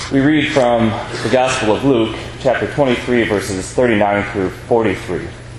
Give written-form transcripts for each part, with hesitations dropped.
We read from the Gospel of Luke, chapter 23, verses 39 through 43.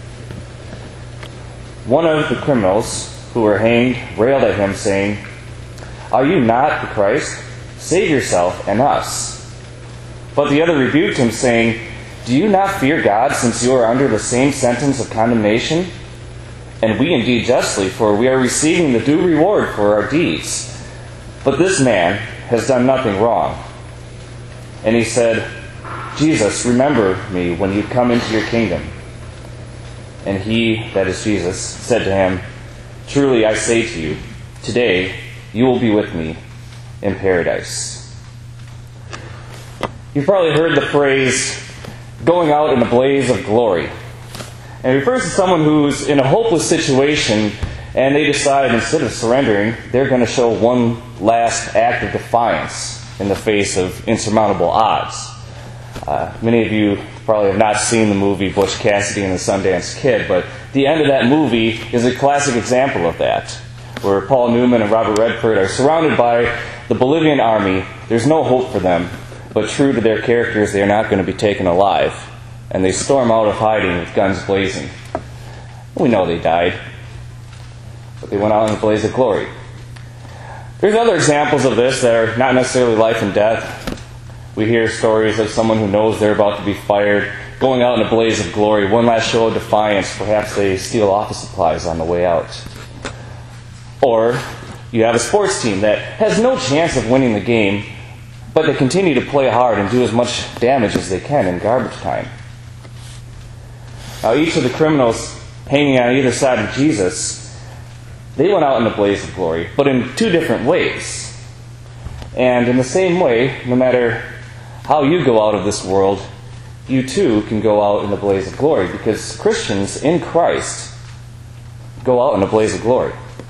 One of the criminals who were hanged railed at him, saying, "Are you not the Christ? Save yourself and us." But the other rebuked him, saying, "Do you not fear God, since you are under the same sentence of condemnation? And we indeed justly, for we are receiving the due reward for our deeds. But this man has done nothing wrong." And he said, "Jesus, remember me when you come into your kingdom." And he, that is Jesus, said to him, "Truly I say to you, today you will be with me in paradise." You've probably heard the phrase, "going out in a blaze of glory." And it refers to someone who's in a hopeless situation and they decide, instead of surrendering, they're going to show one last act of defiance in the face of insurmountable odds. Many of you probably have not seen the movie Butch Cassidy and the Sundance Kid, but the end of that movie is a classic example of that, where Paul Newman and Robert Redford are surrounded by the Bolivian army. There's no hope for them, but true to their characters, they are not going to be taken alive. And they storm out of hiding with guns blazing. We know they died, but they went out in a blaze of glory. There's other examples of this that are not necessarily life and death. We hear stories of someone who knows they're about to be fired, going out in a blaze of glory, one last show of defiance. Perhaps they steal office supplies on the way out. Or you have a sports team that has no chance of winning the game, but they continue to play hard and do as much damage as they can in garbage time. Now, each of the criminals hanging on either side of Jesus, they went out in a blaze of glory, but in two different ways. And in the same way, no matter how you go out of this world, you too can go out in a blaze of glory, because Christians in Christ go out in a blaze of glory.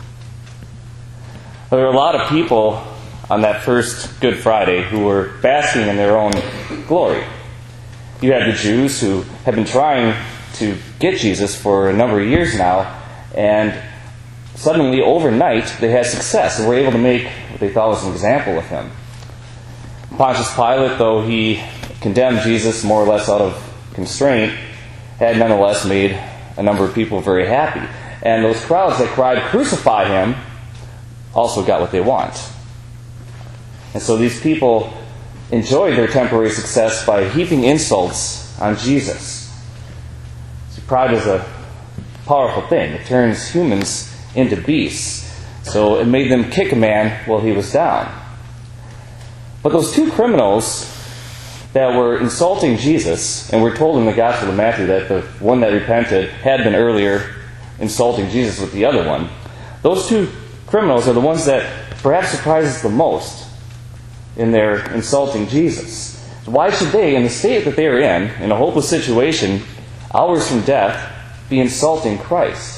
There are a lot of people on that first Good Friday who were basking in their own glory. You had the Jews who had been trying to get Jesus for a number of years now, and suddenly, overnight, they had success and were able to make what they thought was an example of him. Pontius Pilate, though he condemned Jesus more or less out of constraint, had nonetheless made a number of people very happy. And those crowds that cried, "Crucify him," also got what they want. And so these people enjoyed their temporary success by heaping insults on Jesus. See, pride is a powerful thing. It turns humans into beasts. So it made them kick a man while he was down. But those two criminals that were insulting Jesus, and we're told in the Gospel of Matthew that the one that repented had been earlier insulting Jesus with the other one, those two criminals are the ones that perhaps surprise us the most in their insulting Jesus. Why should they, in the state that they are in a hopeless situation, hours from death, be insulting Christ?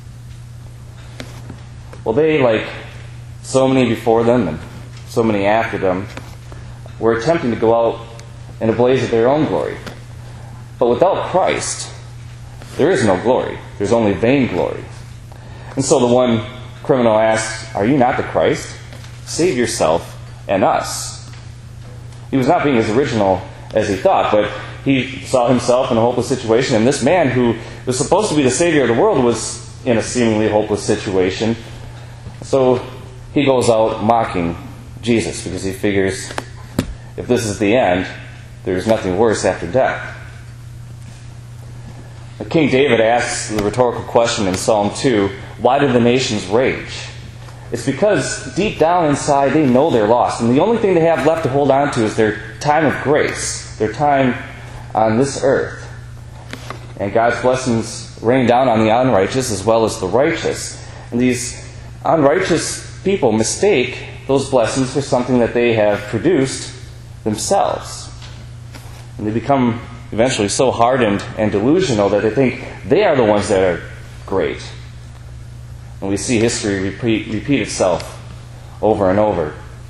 Well, they, like so many before them and so many after them, were attempting to go out in a blaze of their own glory. But without Christ, there is no glory. There's only vainglory. And so the one criminal asks, "Are you not the Christ? Save yourself and us." He was not being as original as he thought, but he saw himself in a hopeless situation, and this man who was supposed to be the Savior of the world was in a seemingly hopeless situation. So he goes out mocking Jesus because he figures if this is the end, there's nothing worse after death. King David asks the rhetorical question in Psalm 2, why do the nations rage? It's because deep down inside they know they're lost, and the only thing they have left to hold on to is their time of grace, their time on this earth. And God's blessings rain down on the unrighteous as well as the righteous. And these unrighteous people mistake those blessings for something that they have produced themselves. And they become eventually so hardened and delusional that they think they are the ones that are great. And we see history repeat itself over and over.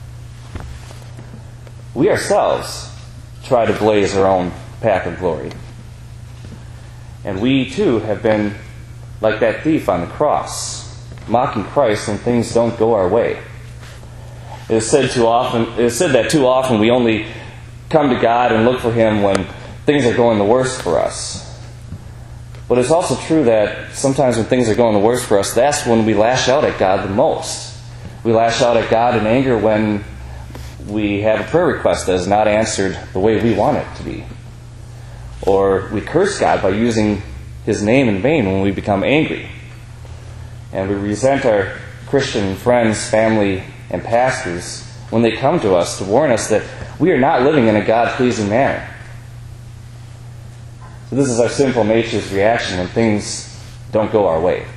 We ourselves try to blaze our own path of glory. And we too have been like that thief on the cross, mocking Christ when things don't go our way. It is said that too often we only come to God and look for Him when things are going the worst for us. But it's also true that sometimes when things are going the worst for us, that's when we lash out at God the most. We lash out at God in anger when we have a prayer request that is not answered the way we want it to be. Or we curse God by using His name in vain when we become angry. And we resent our Christian friends, family, and pastors when they come to us to warn us that we are not living in a God-pleasing manner. So this is our sinful nature's reaction when things don't go our way.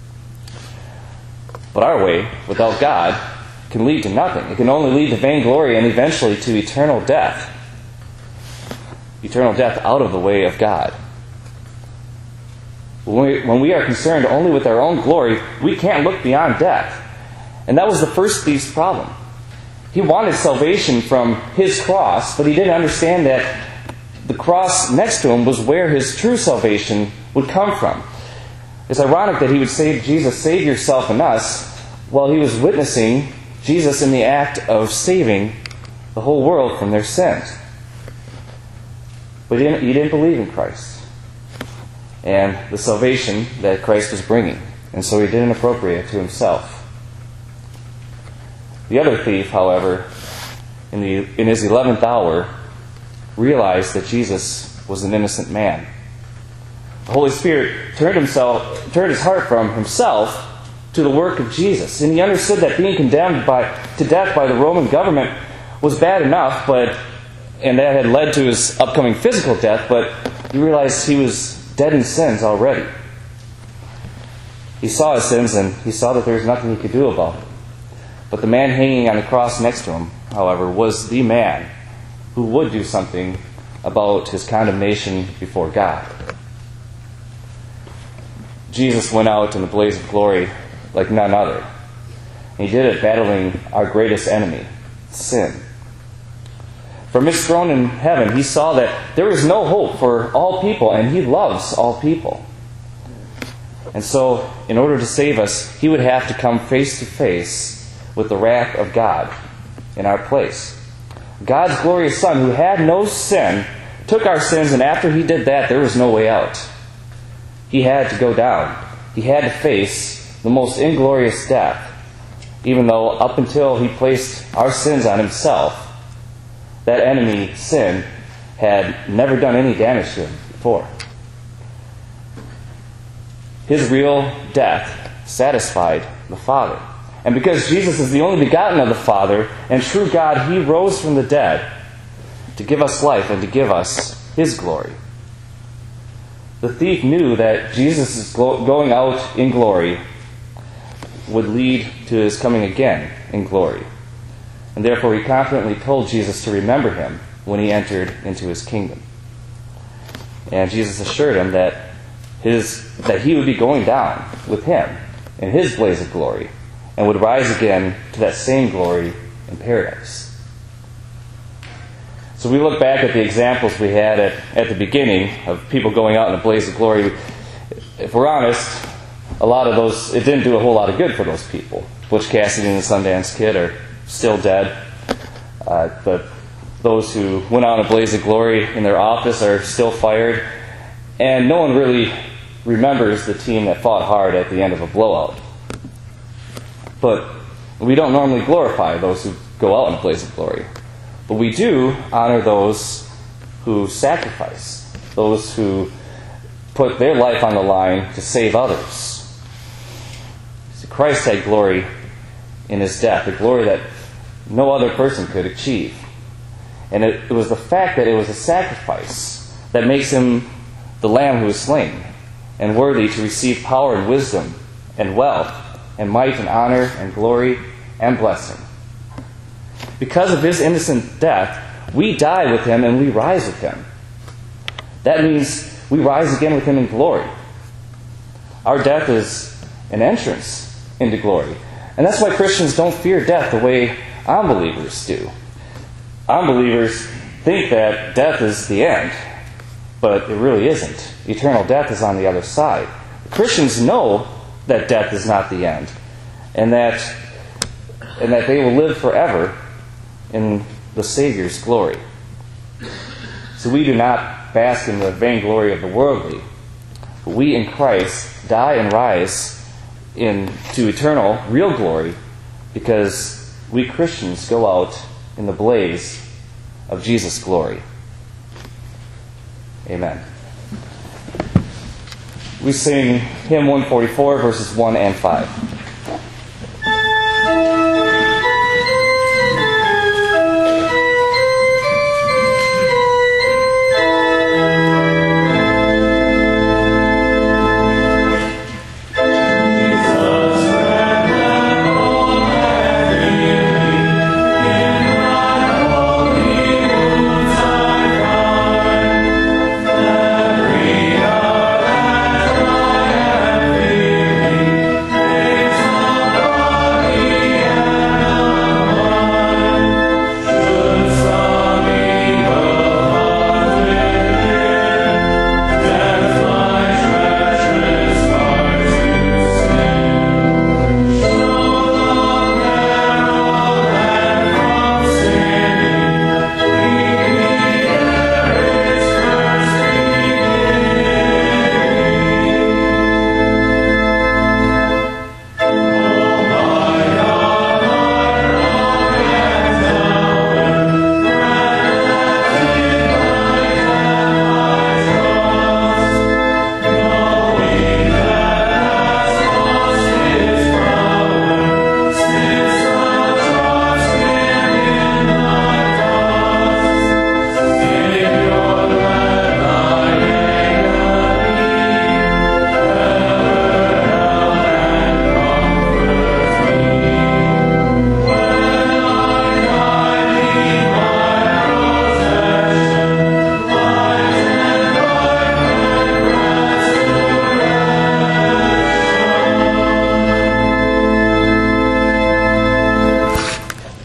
But our way, without God, can lead to nothing. It can only lead to vainglory and eventually to eternal death. Eternal death out of the way of God. When we are concerned only with our own glory, we can't look beyond death. And that was the first thief's problem. He wanted salvation from his cross, but he didn't understand that the cross next to him was where his true salvation would come from. It's ironic that he would say, Jesus, save yourself and us, while he was witnessing Jesus in the act of saving the whole world from their sins. But he didn't believe in Christ and the salvation that Christ was bringing, and so he didn't appropriate it to himself. The other thief, however, in his 11th hour, realized that Jesus was an innocent man. The Holy Spirit turned his heart from himself to the work of Jesus. And he understood that being condemned to death by the Roman government was bad enough, and that had led to his upcoming physical death, but he realized he was dead in sins already. He saw his sins, and he saw that there was nothing he could do about it. But the man hanging on the cross next to him, however, was the man who would do something about his condemnation before God. Jesus went out in the blaze of glory like none other. And he did it battling our greatest enemy, sin. From his throne in heaven, he saw that there is no hope for all people, and he loves all people. And so, in order to save us, he would have to come face to face with the wrath of God in our place. God's glorious Son, who had no sin, took our sins, and after he did that, there was no way out. He had to go down. He had to face the most inglorious death, even though up until he placed our sins on himself, that enemy, sin, had never done any damage to him before. His real death satisfied the Father. And because Jesus is the only begotten of the Father and true God, he rose from the dead to give us life and to give us his glory. The thief knew that Jesus' going out in glory would lead to his coming again in glory. And therefore he confidently told Jesus to remember him when he entered into his kingdom. And Jesus assured him that he would be going down with him in his blaze of glory and would rise again to that same glory in paradise. So we look back at the examples we had at the beginning of people going out in a blaze of glory. If we're honest, a lot of those, it didn't do a whole lot of good for those people. Butch Cassidy and the Sundance Kid are still dead. But those who went out in a blaze of glory in their office are still fired. And no one really remembers the team that fought hard at the end of a blowout. But we don't normally glorify those who go out in a blaze of glory. But we do honor those who sacrifice, those who put their life on the line to save others. So Christ had glory in his death, a glory that no other person could achieve. And it was the fact that it was a sacrifice that makes him the Lamb who was slain and worthy to receive power and wisdom and wealth and might and honor and glory and blessing. Because of his innocent death, we die with him and we rise with him. That means we rise again with him in glory. Our death is an entrance into glory. And that's why Christians don't fear death the way unbelievers do. Unbelievers think that death is the end, but it really isn't. Eternal death is on the other side. Christians know that death is not the end, and that they will live forever in the Savior's glory. So we do not bask in the vainglory of the worldly, but we in Christ die and rise into eternal, real glory, because we Christians go out in the blaze of Jesus' glory. Amen. We sing hymn 144, verses 1 and 5.